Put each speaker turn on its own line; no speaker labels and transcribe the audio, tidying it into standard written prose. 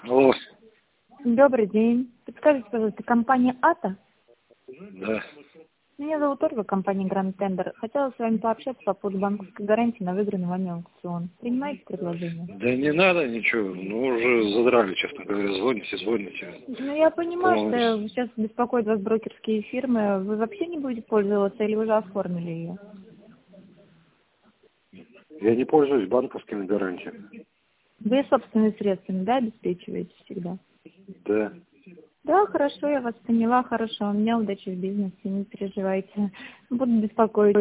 Алло.
Добрый день. Подскажите, пожалуйста, компания АТА?
Да.
Меня зовут Ольга, компания Grand Tender. Хотела с вами пообщаться по поводу банковской гарантии на выигранный вами аукцион. Принимаете предложение?
Да не надо ничего, ну уже задрали, честно говоря, звоните.
Ну, я понимаю, что сейчас беспокоят вас брокерские фирмы. Вы вообще не будете пользоваться или уже оформили ее?
Я не пользуюсь банковскими гарантиями.
Вы собственными средствами, да, обеспечиваете всегда?
Да.
Да, хорошо, я вас поняла, хорошо. У меня удачи в бизнесе, не переживайте. Буду беспокоить.